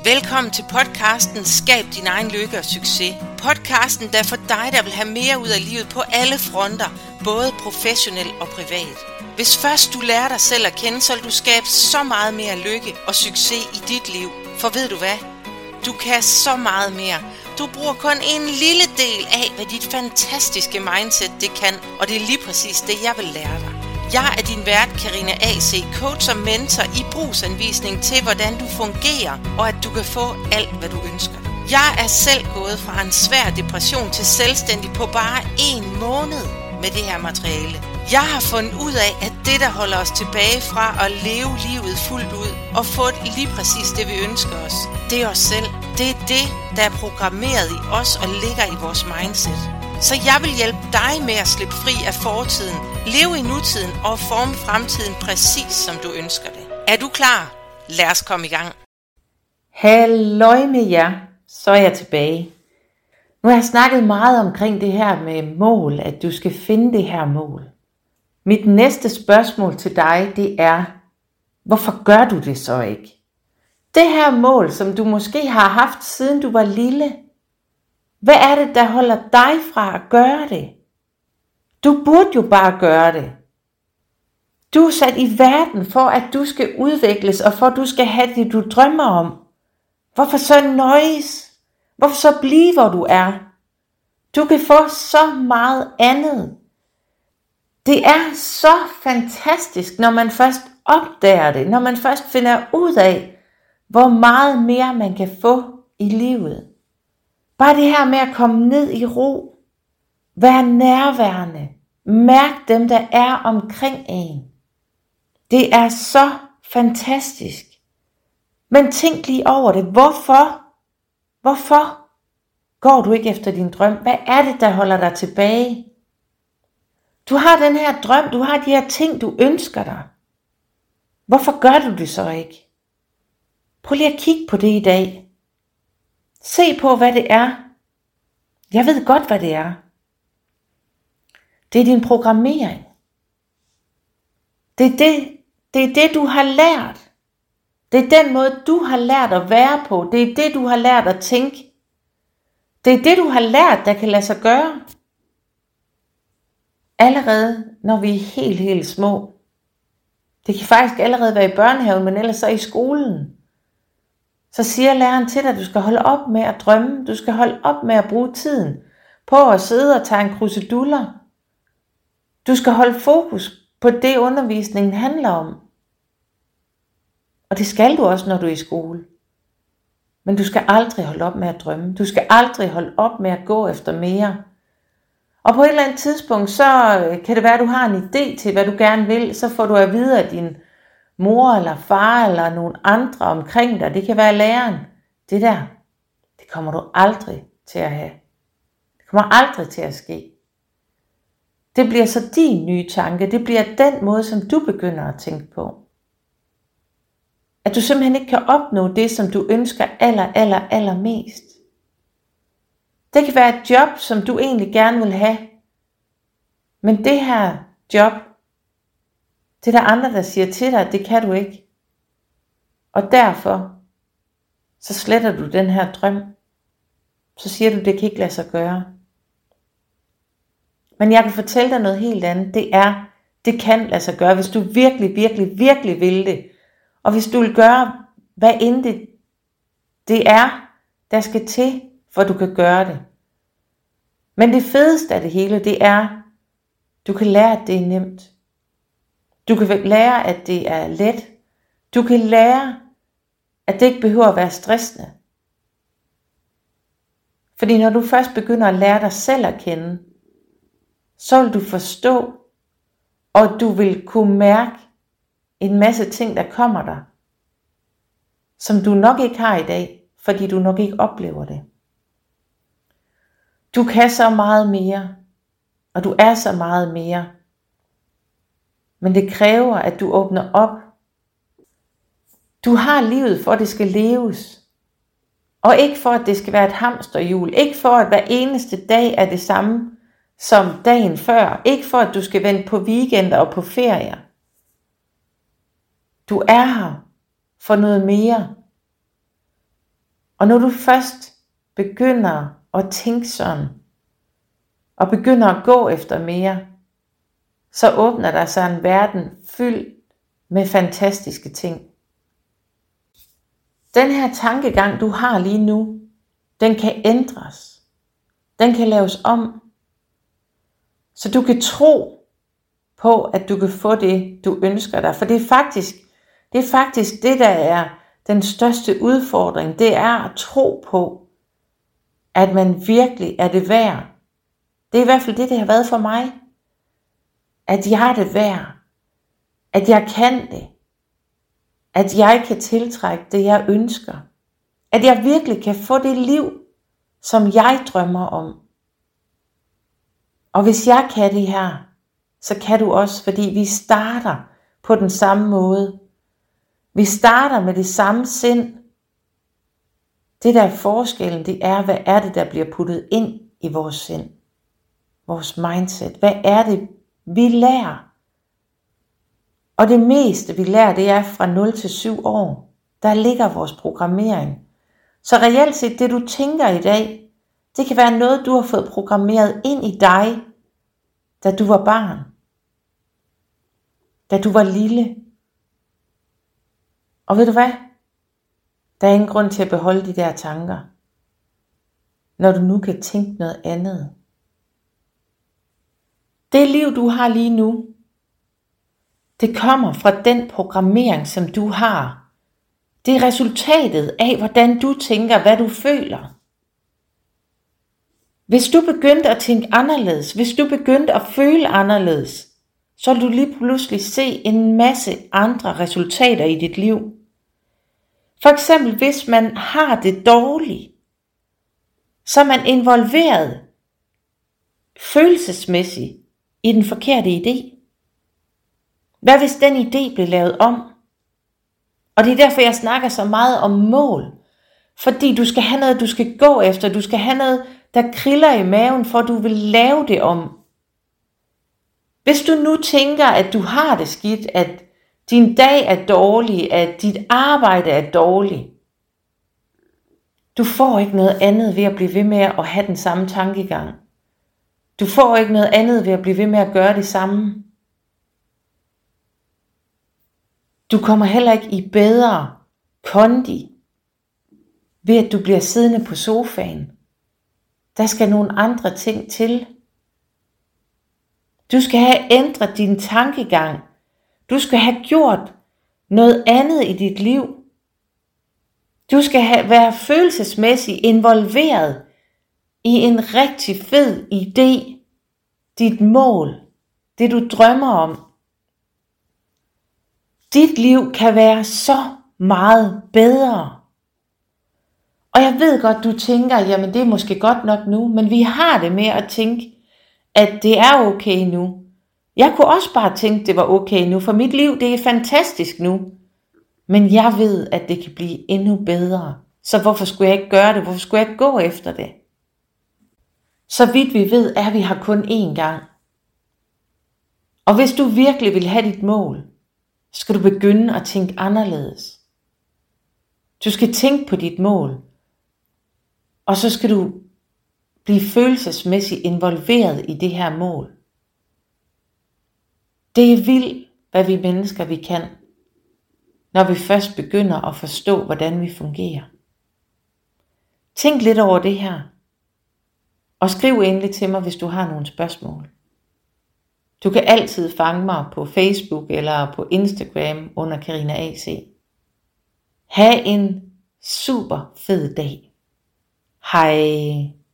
Velkommen til podcasten Skab din egen lykke og succes. Podcasten, der er for dig, der vil have mere ud af livet på alle fronter, både professionelt og privat. Hvis først du lærer dig selv at kende, så vil du skabe så meget mere lykke og succes i dit liv. For ved du hvad? Du kan så meget mere. Du bruger kun en lille del af, hvad dit fantastiske mindset det kan, og det er lige præcis det, jeg vil lære dig. Jeg er din vært, Karina AC, coach og mentor i brugsanvisning til, hvordan du fungerer, og at du kan få alt, hvad du ønsker. Jeg er selv gået fra en svær depression til selvstændig på bare 1 måned med det her materiale. Jeg har fundet ud af, at det, der holder os tilbage fra at leve livet fuldt ud og få lige præcis det, vi ønsker os, det er os selv. Det er det, der er programmeret i os og ligger i vores mindset. Så jeg vil hjælpe dig med at slippe fri af fortiden, leve i nutiden og forme fremtiden præcis som du ønsker det. Er du klar? Lad os komme i gang. Halløj med jer, så er jeg tilbage. Nu har jeg snakket meget omkring det her med mål, at du skal finde det her mål. Mit næste spørgsmål til dig, det er, hvorfor gør du det så ikke? Det her mål, som du måske har haft siden du var lille, hvad er det, der holder dig fra at gøre det? Du burde jo bare gøre det. Du er sat i verden for, at du skal udvikles, og for at du skal have det, du drømmer om. Hvorfor så nøjes? Hvorfor så blive, hvor du er? Du kan få så meget andet. Det er så fantastisk, når man først opdager det, når man først finder ud af, hvor meget mere man kan få i livet. Bare det her med at komme ned i ro, være nærværende, mærk dem, der er omkring en. Det er så fantastisk. Men tænk lige over det. Hvorfor går du ikke efter din drøm? Hvad er det, der holder dig tilbage? Du har den her drøm, du har de her ting, du ønsker dig. Hvorfor gør du det så ikke? Prøv lige at kigge på det i dag. Se på, hvad det er. Jeg ved godt, hvad det er. Det er din programmering. Det er det, du har lært. Det er den måde, du har lært at være på. Det er det, du har lært at tænke. Det er det, du har lært, der kan lade sig gøre. Allerede, når vi er helt små. Det kan faktisk allerede være i børnehaven, men ellers så i skolen. Så siger læreren til dig, at du skal holde op med at drømme. Du skal holde op med at bruge tiden på at sidde og tage en kruseduller. Du skal holde fokus på det, undervisningen handler om. Og det skal du også, når du er i skole. Men du skal aldrig holde op med at drømme. Du skal aldrig holde op med at gå efter mere. Og på et eller andet tidspunkt, så kan det være, at du har en idé til, hvad du gerne vil. Så får du at vide af din mor eller far eller nogen andre omkring dig. Det kan være læreren. Det der, det kommer du aldrig til at have. Det kommer aldrig til at ske. Det bliver så din nye tanke. Det bliver den måde, som du begynder at tænke på. At du simpelthen ikke kan opnå det, som du ønsker allermest. Det kan være et job, som du egentlig gerne vil have. Men det her job, det er der andre, der siger til dig, at det kan du ikke. Og derfor, så sletter du den her drøm. Så siger du, det kan ikke lade sig gøre. Men jeg kan fortælle dig noget helt andet. Det kan lade sig gøre, hvis du virkelig vil det. Og hvis du vil gøre, hvad end det er, der skal til, for du kan gøre det. Men det fedeste af det hele, det er, du kan lære, at det er nemt. Du kan lære, at det er let. Du kan lære, at det ikke behøver at være stressende. Fordi når du først begynder at lære dig selv at kende, så vil du forstå, og du vil kunne mærke en masse ting, der kommer dig, som du nok ikke har i dag, fordi du nok ikke oplever det. Du kan så meget mere, og du er så meget mere. Men det kræver, at du åbner op. Du har livet for, at det skal leves. Og ikke for, at det skal være et hamsterhjul. Ikke for, at hver eneste dag er det samme som dagen før. Ikke for, at du skal vente på weekender og på ferier. Du er her for noget mere. Og når du først begynder at tænke sådan, og begynder at gå efter mere, så åbner der sig en verden fyldt med fantastiske ting. Den her tankegang, du har lige nu, den kan ændres. Den kan laves om. Så du kan tro på, at du kan få det, du ønsker dig. For det er faktisk det, der er den største udfordring. Det er at tro på, at man virkelig er det værd. Det er i hvert fald det har været for mig. At jeg er det værd. At jeg kan det. At jeg kan tiltrække det, jeg ønsker. At jeg virkelig kan få det liv, som jeg drømmer om. Og hvis jeg kan det her, så kan du også, fordi vi starter på den samme måde. Vi starter med det samme sind. Det der er forskellen, det er, hvad er det, der bliver puttet ind i vores sind? Vores mindset. Hvad er det, vi lærer? Og det meste, vi lærer, det er fra 0 til 7 år. Der ligger vores programmering. Så reelt set, det du tænker i dag, det kan være noget, du har fået programmeret ind i dig, da du var barn. Da du var lille. Og ved du hvad? Der er ingen grund til at beholde de der tanker, når du nu kan tænke noget andet. Det liv, du har lige nu, det kommer fra den programmering, som du har. Det er resultatet af, hvordan du tænker, hvad du føler. Hvis du begyndte at tænke anderledes, hvis du begyndte at føle anderledes, så vil du lige pludselig se en masse andre resultater i dit liv. For eksempel, hvis man har det dårligt, så er man involveret følelsesmæssigt i den forkerte idé. Hvad hvis den idé blev lavet om? Og det er derfor, jeg snakker så meget om mål. Fordi du skal have noget, du skal gå efter. Du skal have noget, der kriller i maven, for du vil lave det om. Hvis du nu tænker, at du har det skidt, at din dag er dårlig, at dit arbejde er dårligt, du får ikke noget andet ved at blive ved med at have den samme tankegang. Du får ikke noget andet ved at blive ved med at gøre det samme. Du kommer heller ikke i bedre kondi ved at du bliver siddende på sofaen. Der skal nogle andre ting til. Du skal have ændret din tankegang. Du skal have gjort noget andet i dit liv. Du skal være følelsesmæssigt involveret i en rigtig fed idé. Dit mål. Det du drømmer om. Dit liv kan være så meget bedre. Og jeg ved godt, du tænker, jamen det er måske godt nok nu, men vi har det med at tænke, at det er okay nu. Jeg kunne også bare tænke, det var okay nu, for mit liv, det er fantastisk nu. Men jeg ved, at det kan blive endnu bedre. Så hvorfor skulle jeg ikke gøre det? Hvorfor skulle jeg ikke gå efter det? Så vidt vi ved, er vi her kun én gang. Og hvis du virkelig vil have dit mål, så skal du begynde at tænke anderledes. Du skal tænke på dit mål. Og så skal du blive følelsesmæssigt involveret i det her mål. Det er vildt, hvad vi mennesker vi kan, når vi først begynder at forstå, hvordan vi fungerer. Tænk lidt over det her. Og skriv endelig til mig, hvis du har nogle spørgsmål. Du kan altid fange mig på Facebook eller på Instagram under Karina AC. Ha' en super fed dag. Hej.